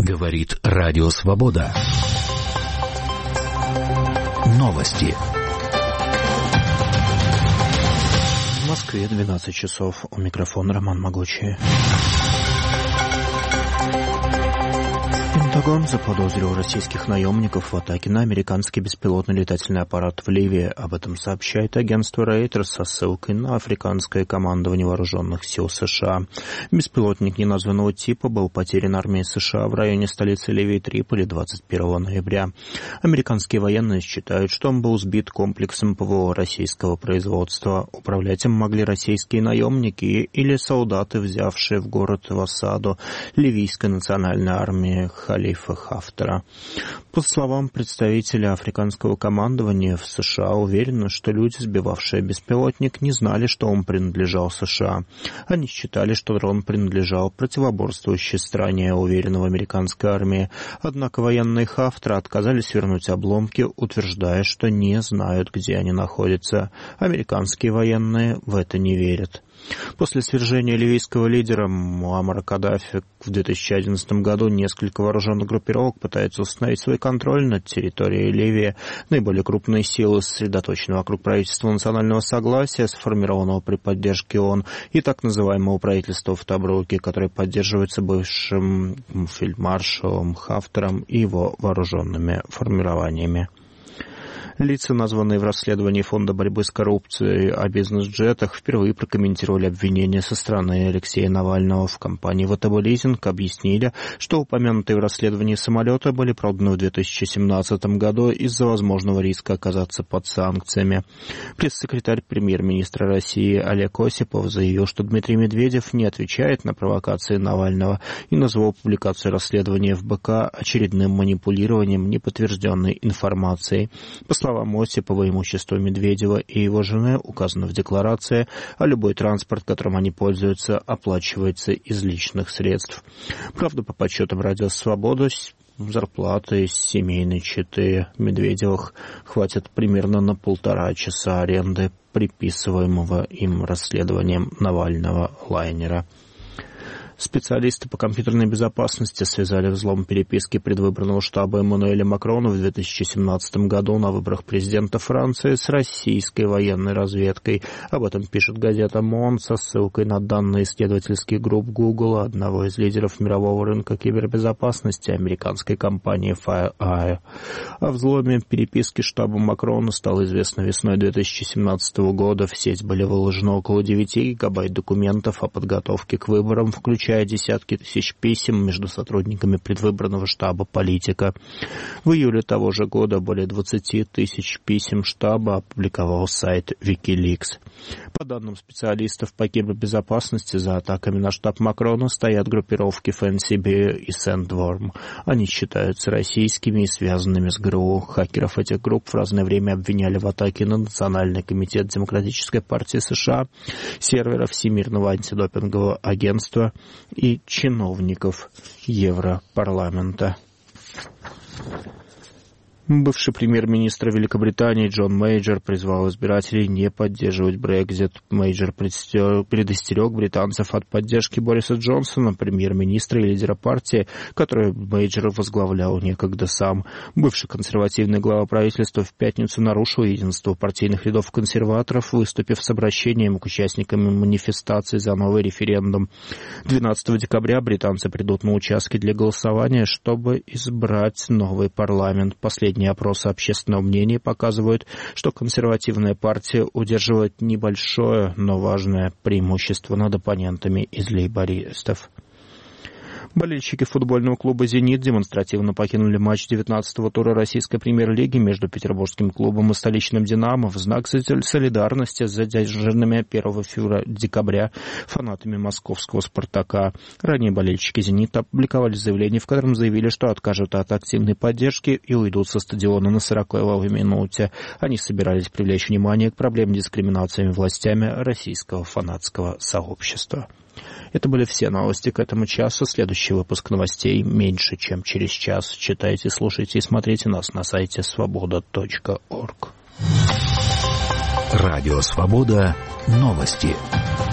Говорит Радио Свобода. Новости. В Москве 12 часов. У микрофона Роман Могучий. Пентагон заподозрил российских наемников в атаке на американский беспилотный летательный аппарат в Ливии. Об этом сообщает агентство Reuters со ссылкой на африканское командование вооруженных сил США. Беспилотник неназванного типа был потерян армией США в районе столицы Ливии Триполи 21 ноября. Американские военные считают, что он был сбит комплексом ПВО российского производства. Управлять им могли российские наемники или солдаты, взявшие в город в осаду ливийской национальной армии Халифа Хафтара. По словам представителя африканского командования в США, уверены, что люди, сбивавшие беспилотник, не знали, что он принадлежал США. Они считали, что дрон принадлежал противоборствующей стране, уверена в американской армии. Однако военные Хафтара отказались вернуть обломки, утверждая, что не знают, где они находятся. Американские военные в это не верят. После свержения ливийского лидера Муаммара Каддафи в 2011 году несколько вооруженных группировок пытаются установить свой контроль над территорией Ливии. Наиболее крупные силы сосредоточены вокруг правительства национального согласия, сформированного при поддержке ООН, и так называемого правительства в Тобруке, которое поддерживается бывшим фельдмаршалом Хафтаром и его вооруженными формированиями. Лица, названные в расследовании Фонда борьбы с коррупцией о бизнес-джетах, впервые прокомментировали обвинения со стороны Алексея Навального. В компании ВТБ Лизинг объяснили, что упомянутые в расследовании самолеты были проданы в 2017 году из-за возможного риска оказаться под санкциями. Пресс-секретарь премьер-министра России Олег Осипов заявил, что Дмитрий Медведев не отвечает на провокации Навального и назвал публикацию расследования в БК очередным манипулированием неподтвержденной информацией. По словам Осипова, имущество Медведева и его жены указано в декларации, а любой транспорт, которым они пользуются, оплачивается из личных средств. Правда, по подсчетам Радио Свобода, зарплаты семейной четы Медведевых хватит примерно на 1,5 часа аренды приписываемого им расследованием Навального лайнера. Специалисты по компьютерной безопасности связали взлом переписки предвыборного штаба Эммануэля Макрона в 2017 году на выборах президента Франции с российской военной разведкой. Об этом пишет газета «Мон» со ссылкой на данные исследовательских групп Google, одного из лидеров мирового рынка кибербезопасности, американской компании FireEye. О взломе переписки штаба Макрона стало известно весной 2017 года. В сеть были выложены около 9 гигабайт документов о подготовке к выборам, включая десятки тысяч писем между сотрудниками предвыборного штаба политика. В июле того же года более 20 тысяч писем штаба опубликовал сайт Wikileaks. По данным специалистов по кибербезопасности, за атаками на штаб Макрона стоят группировки FanCB и Sandworm. Они считаются российскими и связанными с ГРУ. Хакеров этих групп в разное время обвиняли в атаке на Национальный комитет Демократической партии США, сервера Всемирного антидопингового агентства и чиновников Европарламента. Бывший премьер-министр Великобритании Джон Мейджор призвал избирателей не поддерживать Брексит. Мейджор предостерег британцев от поддержки Бориса Джонсона, премьер-министра и лидера партии, которую Мейджор возглавлял некогда сам. Бывший консервативный глава правительства в пятницу нарушил единство партийных рядов консерваторов, выступив с обращением к участникам манифестации за новый референдум. 12 декабря британцы придут на участки для голосования, чтобы избрать новый парламент. Последние опросы общественного мнения показывают, что консервативная партия удерживает небольшое, но важное преимущество над оппонентами из лейбористов. Болельщики футбольного клуба «Зенит» демонстративно покинули матч 19-го тура российской премьер-лиги между петербургским клубом и столичным «Динамо» в знак солидарности с задержанными 1 декабря фанатами московского «Спартака». Ранее болельщики «Зенита» опубликовали заявление, в котором заявили, что откажут от активной поддержки и уйдут со стадиона на 40-й минуте. Они собирались привлечь внимание к проблеме дискриминации властями российского фанатского сообщества. Это были все новости к этому часу. Следующий выпуск новостей меньше, чем через час. Читайте, слушайте и смотрите нас на сайте svoboda.org. Радио Свобода. Новости.